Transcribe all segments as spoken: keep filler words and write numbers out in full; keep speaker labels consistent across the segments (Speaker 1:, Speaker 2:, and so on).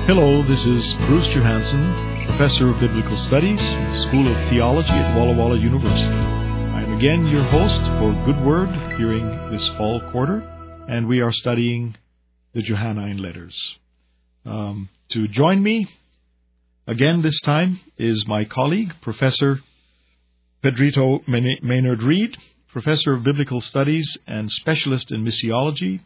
Speaker 1: Hello, this is Bruce Johansson, Professor of Biblical Studies in the School of Theology at Walla Walla University. I am again your host for Good Word during this fall quarter, and we are studying the Johannine letters. Um, to join me again this time is my colleague, Professor Pedrito Maynard-Reed, Professor of Biblical Studies and Specialist in Missiology,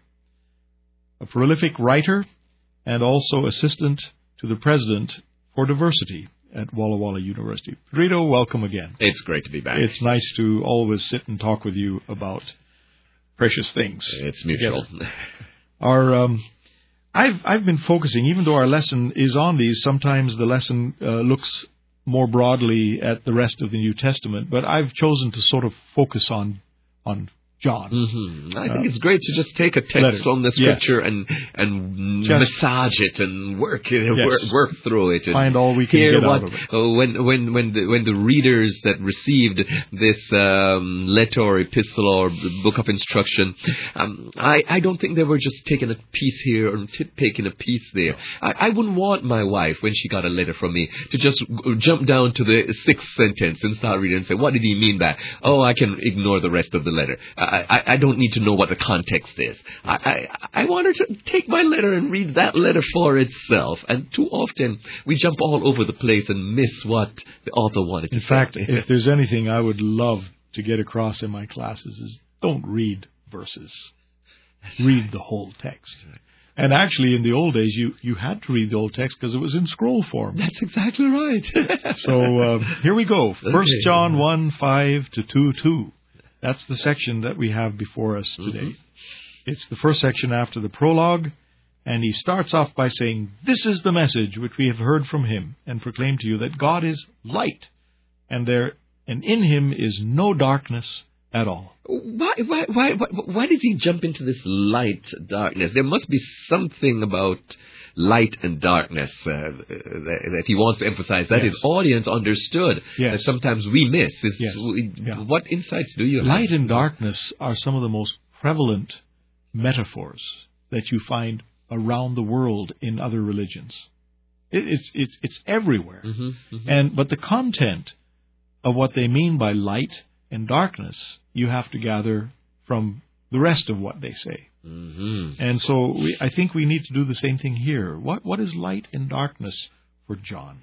Speaker 1: a prolific writer, and also assistant to the president for diversity at Walla Walla University. Pedrito, welcome again.
Speaker 2: It's great to be back.
Speaker 1: It's nice to always sit and talk with you about precious things.
Speaker 2: It's mutual.
Speaker 1: Together. Our, um, I've I've been focusing, even though our lesson is on these, sometimes the lesson uh, looks more broadly at the rest of the New Testament, but I've chosen to sort of focus on on John.
Speaker 2: Mm-hmm. I think uh, it's great to just take a text
Speaker 1: letter.
Speaker 2: from the Scripture
Speaker 1: yes.
Speaker 2: and and
Speaker 1: just
Speaker 2: massage it and work it,
Speaker 1: yes.
Speaker 2: work, work through it. And
Speaker 1: find all we can
Speaker 2: hear
Speaker 1: get
Speaker 2: what,
Speaker 1: out of it.
Speaker 2: Uh, when when when the, when the readers that received this um, letter or epistle or book of instruction, um, I I don't think they were just taking a piece here or t- taking a piece there. I, I wouldn't want my wife, when she got a letter from me, to just g- jump down to the sixth sentence and start reading and say, "What did he mean by?" Oh, I can ignore the rest of the letter. I, I, I don't need to know what the context is. I, I, I want her to take my letter and read that letter for itself. And too often, we jump all over the place and miss what the author wanted to
Speaker 1: in
Speaker 2: say.
Speaker 1: In fact, if there's anything I would love to get across in my classes is don't read verses.
Speaker 2: That's
Speaker 1: read
Speaker 2: right.
Speaker 1: the whole text. And actually, in the old days, you, you had to read the old text because it was in scroll form.
Speaker 2: That's exactly right.
Speaker 1: so uh, here we go. First
Speaker 2: Okay.
Speaker 1: John one, five to two, two. That's the section that we have before us today. Mm-hmm. It's the first section after the prologue, and he starts off by saying, "This is the message which we have heard from him and proclaim to you, that God is light, and there and in him is no darkness at all."
Speaker 2: Why, why, why, why, why did he jump into this light darkness? There must be something about light and darkness uh, that, that he wants to emphasize that
Speaker 1: yes.
Speaker 2: his audience understood.
Speaker 1: Yes.
Speaker 2: That sometimes we miss. Is,
Speaker 1: yes.
Speaker 2: we,
Speaker 1: yeah.
Speaker 2: What insights do you have?
Speaker 1: Light and darkness are some of the most prevalent metaphors that you find around the world in other religions. It, it's it's it's everywhere.
Speaker 2: Mm-hmm, mm-hmm.
Speaker 1: And but the content of what they mean by light and darkness, you have to gather from the rest of what they say.
Speaker 2: Mm-hmm.
Speaker 1: And so we, I think we need to do the same thing here. What What is light and darkness for John?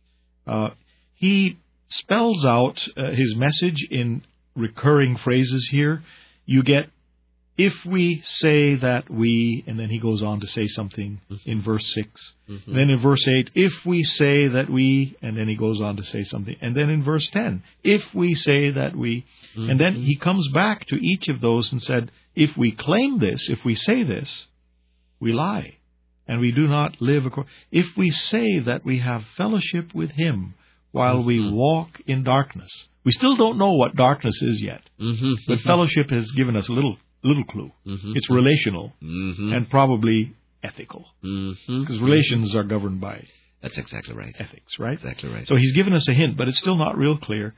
Speaker 1: Uh, he spells out uh, his message in recurring phrases here. You get, "If we say that we," and then he goes on to say something mm-hmm. in verse six. Mm-hmm. Then in verse eight, "If we say that we," and then he goes on to say something. And then in verse ten, "If we say that we," mm-hmm. and then he comes back to each of those and said, "If we claim this, if we say this, we lie, and we do not live according. If we say that we have fellowship with him while mm-hmm. we walk in darkness," we still don't know what darkness is yet,
Speaker 2: mm-hmm.
Speaker 1: but fellowship has given us a little little clue.
Speaker 2: Mm-hmm.
Speaker 1: It's relational
Speaker 2: mm-hmm.
Speaker 1: and probably ethical,
Speaker 2: mm-hmm.
Speaker 1: because relations are governed by
Speaker 2: That's exactly right.
Speaker 1: ethics, right?
Speaker 2: Exactly right.
Speaker 1: So he's given us a hint, but it's still not real clear.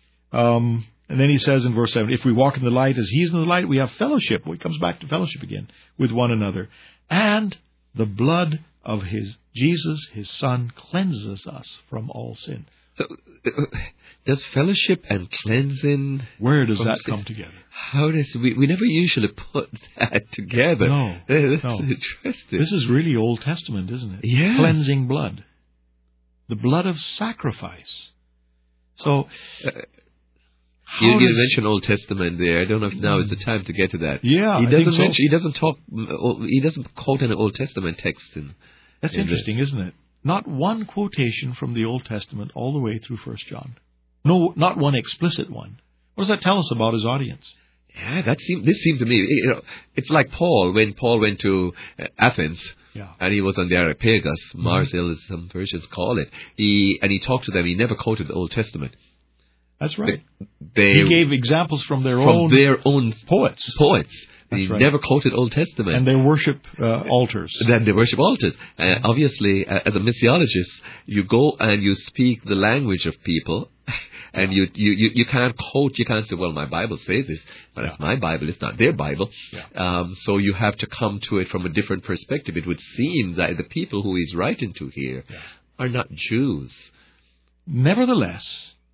Speaker 1: Um, and then he says in verse seven, "If we walk in the light as he is in the light, we have fellowship." Well, he comes back to fellowship again with one another. "And the blood of his Jesus, his Son, cleanses us from all sin."
Speaker 2: So, uh, does fellowship and cleansing...
Speaker 1: Where does
Speaker 2: from
Speaker 1: that
Speaker 2: sin,
Speaker 1: come together?
Speaker 2: How does... We, we never usually put that together.
Speaker 1: No.
Speaker 2: That's
Speaker 1: no.
Speaker 2: interesting.
Speaker 1: This is really Old Testament, isn't it?
Speaker 2: Yeah.
Speaker 1: Cleansing blood. The blood of sacrifice. So...
Speaker 2: Uh, You, you
Speaker 1: does,
Speaker 2: mentioned Old Testament there. I don't know if now is the time to get to that.
Speaker 1: Yeah,
Speaker 2: he
Speaker 1: I
Speaker 2: doesn't
Speaker 1: think so.
Speaker 2: mention. He doesn't talk. He doesn't quote any Old Testament text. In,
Speaker 1: That's
Speaker 2: in
Speaker 1: interesting,
Speaker 2: this.
Speaker 1: isn't it? Not one quotation from the Old Testament all the way through First John. No, not one explicit one. What does that tell us about his audience?
Speaker 2: Yeah, that seemed. This seemed to me. You know, it's like Paul when Paul went to uh, Athens.
Speaker 1: Yeah.
Speaker 2: And he was on the Areopagus,
Speaker 1: Mm-hmm.
Speaker 2: Mars Hill, as some versions call it. He and he talked to them. He never quoted the Old Testament.
Speaker 1: That's right.
Speaker 2: They,
Speaker 1: he gave examples from their
Speaker 2: from
Speaker 1: own
Speaker 2: their own
Speaker 1: poets.
Speaker 2: Poets.
Speaker 1: That's
Speaker 2: he
Speaker 1: right.
Speaker 2: never quoted Old Testament.
Speaker 1: And they worship uh, altars.
Speaker 2: Then they worship altars. Uh, obviously, uh, as a missiologist, you go and you speak the language of people, And you, you, you, you can't quote, you can't say, well, my Bible says this, but
Speaker 1: Yeah.
Speaker 2: it's my Bible, it's not their Bible.
Speaker 1: Yeah.
Speaker 2: Um, so you have to come to it from a different perspective. It would seem that the people who he's writing to here
Speaker 1: Yeah.
Speaker 2: are not Jews.
Speaker 1: Nevertheless,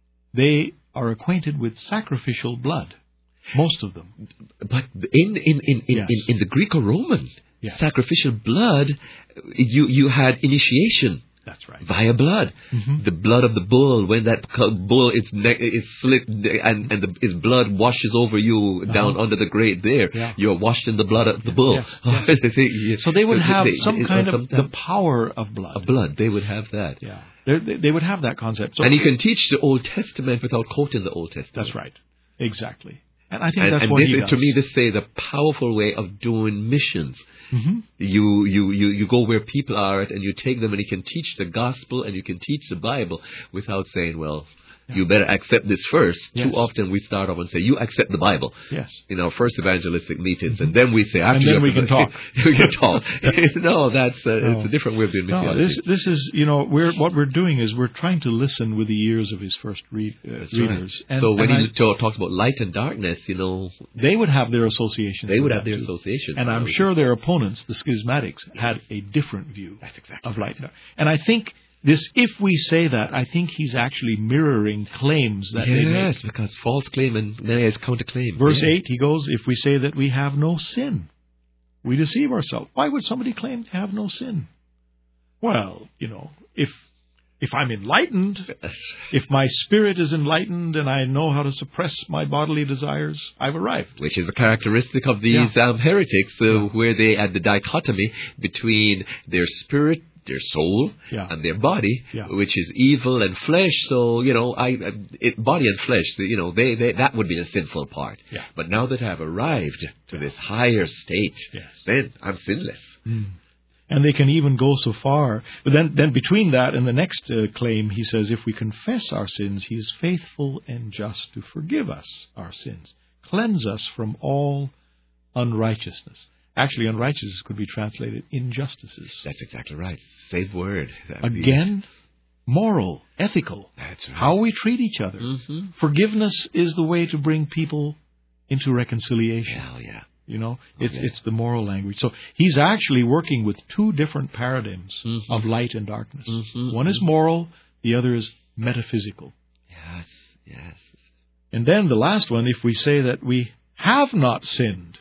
Speaker 1: they are acquainted with sacrificial blood. Most of them.
Speaker 2: But in, in, in, in,
Speaker 1: Yes.
Speaker 2: in, in the Greco-Roman
Speaker 1: Yes.
Speaker 2: sacrificial blood, you, you had initiation.
Speaker 1: That's right.
Speaker 2: Via blood,
Speaker 1: Mhm.
Speaker 2: the blood of the bull. When that co- bull its neck is slit and and the, its blood washes over you down
Speaker 1: Uh-huh.
Speaker 2: under the grate, there
Speaker 1: Yeah.
Speaker 2: you're washed in the blood of the bull.
Speaker 1: Yes, yes. So they would have some kind of the power of blood.
Speaker 2: of blood. They would have that,
Speaker 1: Yeah, they, they they would have that concept. So
Speaker 2: and you can teach the Old Testament without quoting the Old Testament.
Speaker 1: that's right, exactly. And I think
Speaker 2: And,
Speaker 1: that's
Speaker 2: and
Speaker 1: what
Speaker 2: this
Speaker 1: he
Speaker 2: is,
Speaker 1: does.
Speaker 2: to me, this is a powerful way of doing missions.
Speaker 1: Mhm.
Speaker 2: You, you, you, you go where people are at and you take them and you can teach the gospel and you can teach the Bible without saying, well,
Speaker 1: Yeah.
Speaker 2: you better accept this first.
Speaker 1: Yes.
Speaker 2: Too often we start off and say, you accept the Bible
Speaker 1: Yes.
Speaker 2: in our first evangelistic meetings. And then we say, after
Speaker 1: And then
Speaker 2: you
Speaker 1: we can talk.
Speaker 2: we can talk. no, that's, uh,
Speaker 1: No.
Speaker 2: it's a different way of doing
Speaker 1: No,
Speaker 2: missiology.
Speaker 1: this this is you know we're what we're doing is we're trying to listen with the ears of his first read, uh,
Speaker 2: That's right.
Speaker 1: readers. And,
Speaker 2: so when
Speaker 1: and
Speaker 2: he
Speaker 1: I-
Speaker 2: ta- talks about light and darkness, you know,
Speaker 1: they would have their associations.
Speaker 2: they would
Speaker 1: with
Speaker 2: have
Speaker 1: that
Speaker 2: their
Speaker 1: too.
Speaker 2: association.
Speaker 1: And I'm sure their opponents, the schismatics, had a different view
Speaker 2: That's exactly
Speaker 1: of light. and dark. And I think this, if we say that, I think he's actually mirroring claims that they make.
Speaker 2: Yes, because false claim and then it's counterclaim.
Speaker 1: Verse
Speaker 2: Yeah.
Speaker 1: eight, he goes, if we say that we have no sin, we deceive ourselves. Why would somebody claim to have no sin? Well, you know, if if I'm enlightened, if my spirit is enlightened and I know how to suppress my bodily desires, I've arrived.
Speaker 2: Which is a characteristic of these um, heretics, uh,
Speaker 1: Yeah.
Speaker 2: where they had the dichotomy between their spirit, their soul,
Speaker 1: Yeah.
Speaker 2: and their body,
Speaker 1: Yeah.
Speaker 2: which is evil and flesh. So, you know, I, uh, it, body and flesh, you know, they, they that would be a sinful part.
Speaker 1: Yeah.
Speaker 2: But now that I've arrived to this higher state,
Speaker 1: Yes.
Speaker 2: then I'm sinless.
Speaker 1: Mm. And they can even go so far. But then, then between that and the next uh, claim, he says, if we confess our sins, he is faithful and just to forgive us our sins, cleanse us from all unrighteousness. Actually, unrighteousness could be translated injustices.
Speaker 2: That's exactly right. Same word. That
Speaker 1: Again, moral, ethical,
Speaker 2: That's right.
Speaker 1: how we treat each other.
Speaker 2: Mm-hmm.
Speaker 1: Forgiveness is the way to bring people into reconciliation.
Speaker 2: Hell yeah.
Speaker 1: You know, it's
Speaker 2: Okay.
Speaker 1: it's the moral language. So he's actually working with two different paradigms
Speaker 2: Mhm.
Speaker 1: of light and darkness.
Speaker 2: Mhm.
Speaker 1: One is moral, the other is metaphysical.
Speaker 2: Yes, yes.
Speaker 1: And then the last one, if we say that we have not sinned,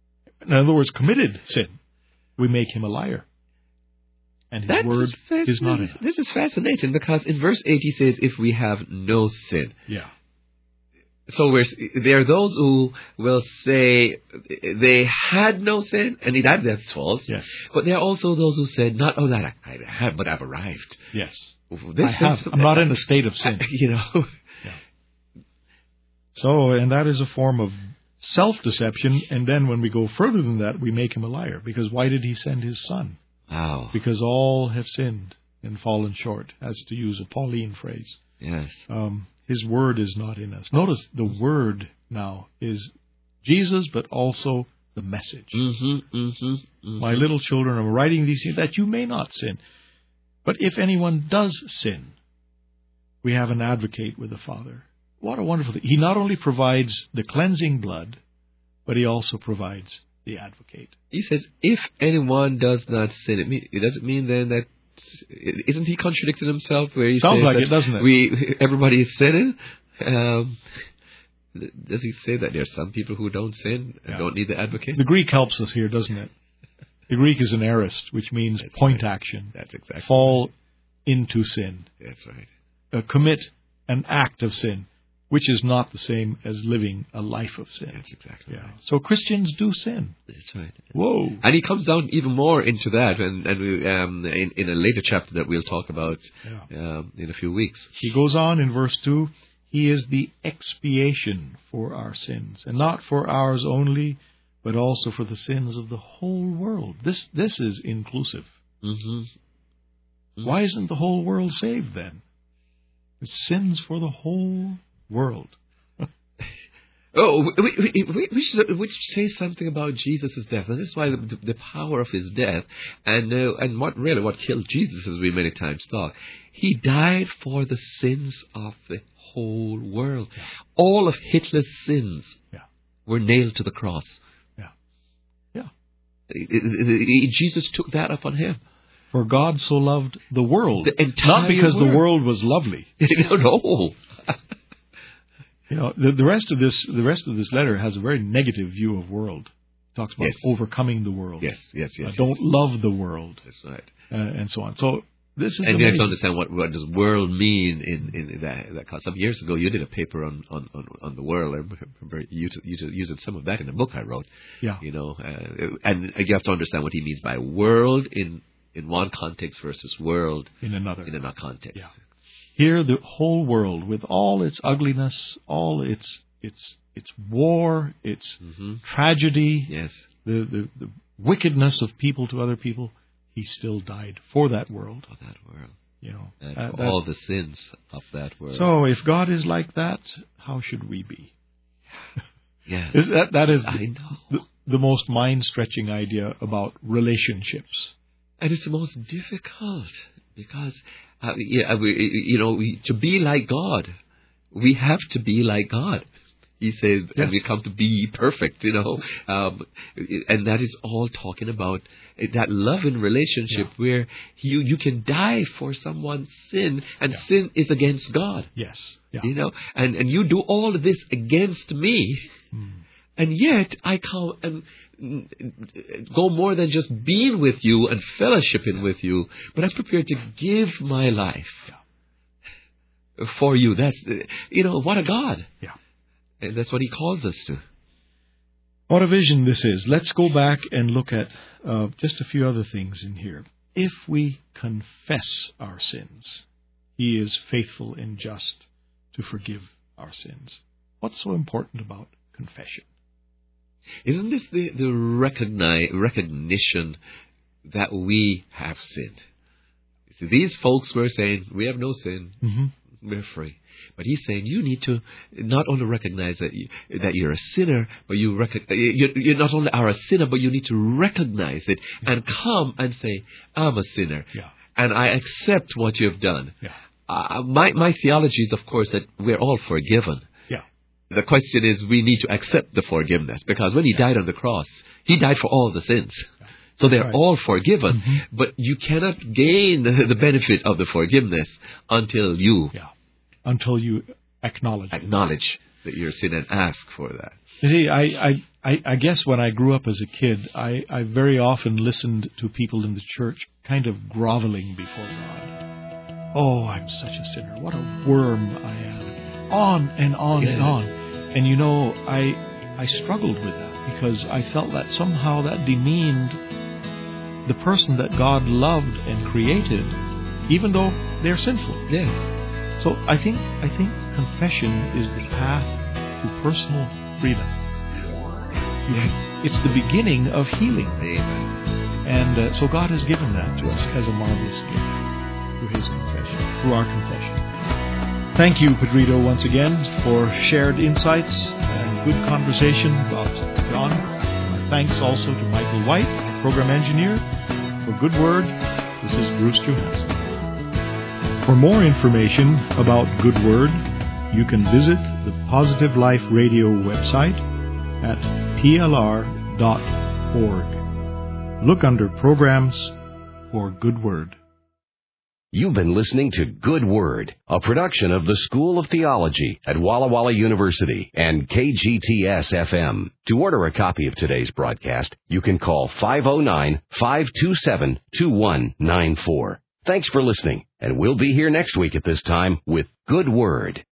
Speaker 1: in other words, committed sin, we make him a liar. And his
Speaker 2: That
Speaker 1: word
Speaker 2: is
Speaker 1: is not in us.
Speaker 2: This is fascinating because in verse eight he says, if we have no sin.
Speaker 1: Yeah.
Speaker 2: So we're, there are those who will say they had no sin, and that, that's false.
Speaker 1: Yes.
Speaker 2: But there are also those who said, not oh that I have, but I've arrived.
Speaker 1: Yes.
Speaker 2: This
Speaker 1: I have.
Speaker 2: is-
Speaker 1: I'm not in a state of sin.
Speaker 2: You know.
Speaker 1: So, and that is a form of self-deception. And then when we go further than that, we make him a liar. Because why did he send his son?
Speaker 2: Wow.
Speaker 1: Because all have sinned and fallen short, as to use a Pauline phrase.
Speaker 2: Yes.
Speaker 1: Um, his word is not in us. Notice the word now is Jesus, but also the message.
Speaker 2: Mm-hmm. Mm-hmm. mm-hmm.
Speaker 1: My little children, I'm writing these things that you may not sin. But if anyone does sin, we have an advocate with the Father. What a wonderful thing. He not only provides the cleansing blood, but he also provides the advocate.
Speaker 2: He says, if anyone does not sin, it, mean, it doesn't mean then that, isn't he contradicting himself? Where he
Speaker 1: Sounds
Speaker 2: says
Speaker 1: like
Speaker 2: that
Speaker 1: it, doesn't it?
Speaker 2: We, everybody is sinning. Um, does he say that there are some people who don't sin and
Speaker 1: Yeah.
Speaker 2: don't need the advocate?
Speaker 1: The Greek helps us here, doesn't it? The Greek is an aorist, which means
Speaker 2: That's
Speaker 1: point
Speaker 2: right.
Speaker 1: action.
Speaker 2: That's exactly
Speaker 1: Fall into sin.
Speaker 2: That's right.
Speaker 1: Uh, commit an act of sin, which is not the same as living a life of sin.
Speaker 2: That's exactly
Speaker 1: Yeah.
Speaker 2: right.
Speaker 1: So Christians do sin.
Speaker 2: That's right.
Speaker 1: Whoa.
Speaker 2: And he comes down even more into that, and, and we, um, in, in a later chapter that we'll talk about
Speaker 1: Yeah.
Speaker 2: um, in a few weeks.
Speaker 1: He goes on in verse two, he is the expiation for our sins, and not for ours only, but also for the sins of the whole world. This this is inclusive.
Speaker 2: Mm-hmm.
Speaker 1: Why isn't the whole world saved then? It's sins for the whole world.
Speaker 2: Oh, we, we, we, we, should, we should say something about Jesus' death. And this is why the, the, the power of his death, and uh, and what really what killed Jesus, as we many times thought, he died for the sins of the whole world. Yeah. All of Hitler's sins
Speaker 1: yeah.
Speaker 2: were nailed to the cross.
Speaker 1: Yeah. Yeah.
Speaker 2: Jesus took that upon him.
Speaker 1: For God so loved the world,
Speaker 2: the entire
Speaker 1: not because
Speaker 2: world.
Speaker 1: the world was lovely.
Speaker 2: no, no.
Speaker 1: You know, the, the rest of this, the rest of this letter has a very negative view of world. It talks about
Speaker 2: yes.
Speaker 1: overcoming the world.
Speaker 2: Yes, yes, yes.
Speaker 1: Uh, don't
Speaker 2: yes.
Speaker 1: love the world.
Speaker 2: That's right.
Speaker 1: Uh, and so on. So this is
Speaker 2: and
Speaker 1: amazing.
Speaker 2: you have to understand what what does world mean in in that that some years ago you did a paper on on on, on the world. I remember you you using some of that in a book I wrote.
Speaker 1: Yeah.
Speaker 2: You know, uh, and you have to understand what he means by world in in one context versus world
Speaker 1: in another
Speaker 2: in another context.
Speaker 1: Yeah. Here, the whole world, with all its ugliness, all its its its war, its
Speaker 2: mm-hmm.
Speaker 1: tragedy,
Speaker 2: yes,
Speaker 1: the, the the wickedness of people to other people, he still died for that world.
Speaker 2: For that world,
Speaker 1: you know,
Speaker 2: and
Speaker 1: uh,
Speaker 2: for
Speaker 1: that,
Speaker 2: all the sins of that world.
Speaker 1: So, if God is like that, how should we be?
Speaker 2: Yeah,
Speaker 1: is that that is
Speaker 2: I
Speaker 1: the,
Speaker 2: know.
Speaker 1: the, the most mind-stretching idea about relationships,
Speaker 2: and it's the most difficult because. Uh, yeah, we, you know, we, to be like God, we have to be like God. He says, yes. and we come to be perfect, you know. Um, and that is all talking about that love in relationship yeah. where you, you can die for someone's sin, and yeah. sin is against God.
Speaker 1: Yes. Yeah.
Speaker 2: You know, and, and you do all of this against me. Mm. And yet, I come and go more than just being with you and fellowshipping yeah. with you, but I'm prepared to give my life yeah. for you. That's, you know, what a God.
Speaker 1: Yeah.
Speaker 2: And that's what he calls us to.
Speaker 1: What a vision this is. Let's go back and look at uh, just a few other things in here. If we confess our sins, he is faithful and just to forgive our sins. What's so important about confession?
Speaker 2: Isn't this the, the recognize, recognition that we have sinned? See, these folks were saying, we have no sin,
Speaker 1: mm-hmm.
Speaker 2: we're free. But he's saying you need to not only recognize that, you, that you're a sinner, but you rec- you, you not only are a sinner, but you need to recognize it and come and say, I'm a sinner.
Speaker 1: Yeah.
Speaker 2: And I accept what you've done.
Speaker 1: Yeah.
Speaker 2: Uh, my, my theology is, of course, that we're all forgiven. The question is, we need to accept the forgiveness, because when he died on the cross, he died for all the sins. So they're right. all forgiven,
Speaker 1: mm-hmm.
Speaker 2: but you cannot gain the benefit of the forgiveness until you
Speaker 1: yeah. until you acknowledge
Speaker 2: acknowledge it. that you're sin and ask for that.
Speaker 1: You see, I, I, I guess when I grew up as a kid, I, I very often listened to people in the church kind of groveling before God. Oh, I'm such a sinner. What a worm I am. On and on yes. and on. And, you know, I I struggled with that because I felt that somehow that demeaned the person that God loved and created, even though they're sinful.
Speaker 2: Yes.
Speaker 1: So I think I think confession is the path to personal freedom.
Speaker 2: Yes.
Speaker 1: It's the beginning of healing.
Speaker 2: Amen.
Speaker 1: And uh, so God has given that to us as a marvelous gift through His confession, through our confession. Thank you, Pedrito, once again, for shared insights and good conversation about John. Our thanks also to Michael White, our program engineer. For Good Word, this is Bruce Johansson. For more information about Good Word, you can visit the Positive Life Radio website at p l r dot org. Look under Programs for Good Word.
Speaker 3: You've been listening to Good Word, a production of the School of Theology at Walla Walla University and K G T S F M. To order a copy of today's broadcast, you can call five oh nine, five two seven, two one nine four. Thanks for listening, and we'll be here next week at this time with Good Word.